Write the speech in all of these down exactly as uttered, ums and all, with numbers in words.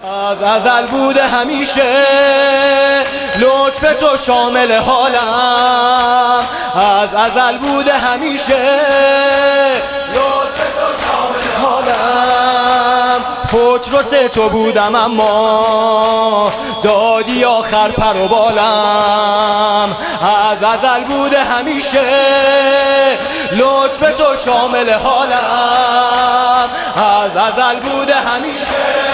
از ازل بوده همیشه لطف تو شامل حالم، از ازل بوده همیشه لطف تو شامل حالم. فوتروس تو بودم اما دادی آخر پر و بالم، از ازل بوده همیشه لطف تو شامل حالم، از ازل بوده همیشه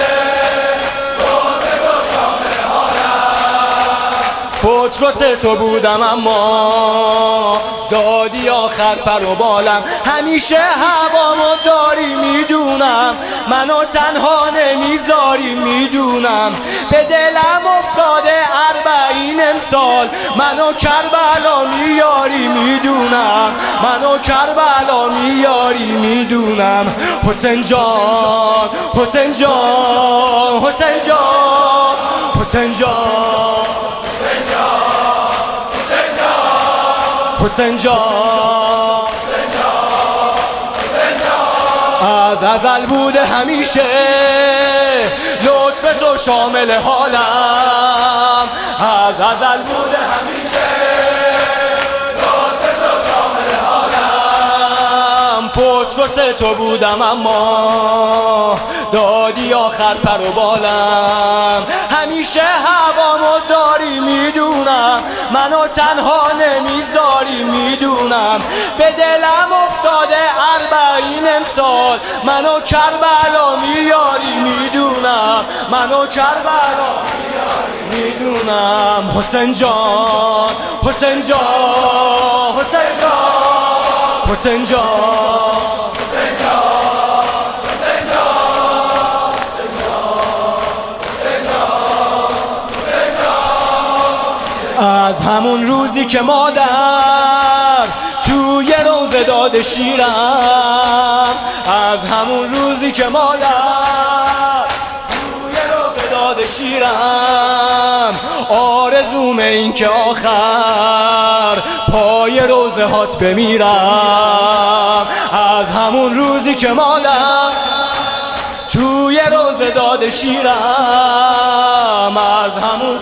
فوتروس تو بودم اما دادی آخر پر و بالم. همیشه هوامو داری میدونم، منو تنها نمیذاری میدونم، به دلم افتاده اربعین امسال منو کربلا میاری میدونم، منو کربلا میاری میدونم. حسین جان حسین جان حسین جان حسین جان حسین جان از ازل بوده همیشه لطف تو شامل حالم، از ازل بوده همیشه لطف تو شامل حالم. فوتروس تو بودم اما دادی آخر پر و بالم. همیشه هوامو داری میدونم، منو تنها نمیذاری میدونم، به دلم افتاده اربعین امسال منو کربلا میاری میدونم، منو کربلا میاری میدونم. حسین جان حسین جان حسین جان حسین جان از همون روزی که مادر توی روزه داده شیرم، از همون روزی که مادر توی روزه داده شیرم، آرزوم این که آخر پای روزه هات بمیرم. از همون روزی که مادر توی روزه داده شیرم، از همون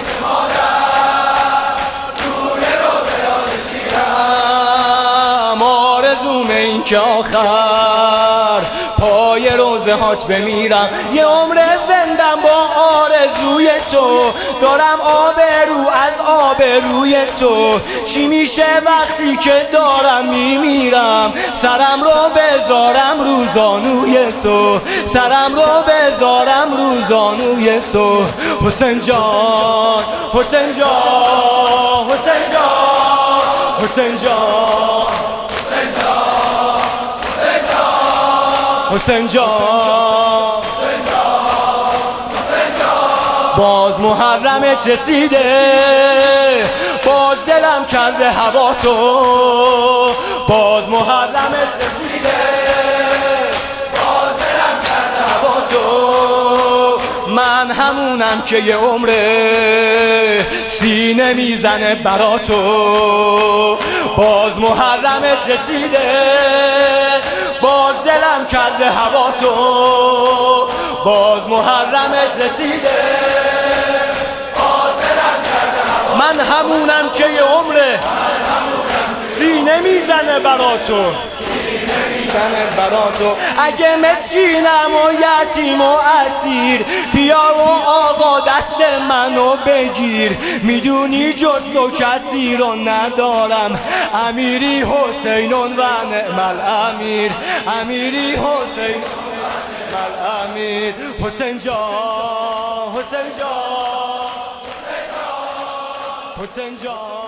این که آخر پای روزه هات بمیرم. یه عمر زندم با آرزوی تو، دارم آبرو از آبروی تو. چی میشه وقتی که دارم میمیرم؟ سرم رو بذارم رو زانوی تو، سرم رو بذارم رو زانوی تو. حسین جان حسین جان حسین جان حسین جان حسین جان باز محرمت رسیده، باز دلم کرده هوا تو، باز محرمت رسیده، باز دلم کرده هوا تو. من همونم که یه عمره سینه میزنه برا تو، باز محرمت رسیده، باز دلم کرده هوا تو، باز محرمت رسیده، باز دلم کرده هوا. من همونم که یه عمره سینه میزنه برا تو، سینه برا تو. اگه مسکینم و یتیم و اسیر، بیا و آقا دست منو بگیر. میدونی جز تو کسی رو ندارم، امیری حسینون و نعم الامیر، امیری حسین الامیر. حسین جان حسین جان حسین جان